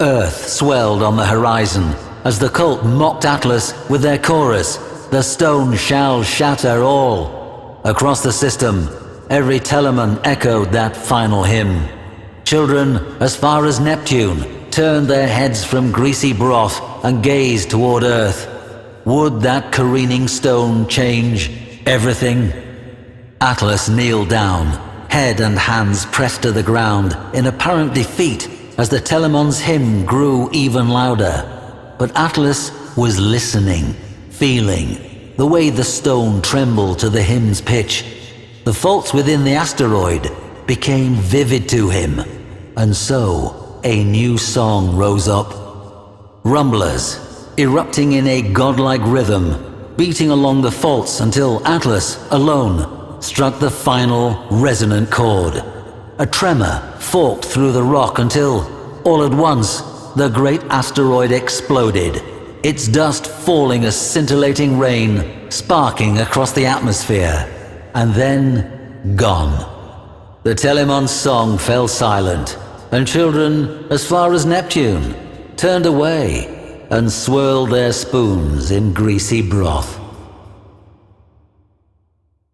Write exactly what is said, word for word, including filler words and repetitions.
Earth swelled on the horizon as the cult mocked Atlas with their chorus, "The stone shall shatter all." Across the system, every Telemon echoed that final hymn. Children as far as Neptune turned their heads from greasy broth and gazed toward Earth. Would that careening stone change everything? Atlas kneeled down, head and hands pressed to the ground in apparent defeat as the Telemon's hymn grew even louder. But Atlas was listening, feeling, the way the stone trembled to the hymn's pitch. The faults within the asteroid became vivid to him, and so a new song rose up. Rumblers, erupting in a godlike rhythm, beating along the faults until Atlas, alone, struck the final resonant chord. A tremor forked through the rock until, all at once, the great asteroid exploded, its dust falling as scintillating rain, sparking across the atmosphere, and then gone. The Telemon's song fell silent, and children as far as Neptune turned away and swirled their spoons in greasy broth.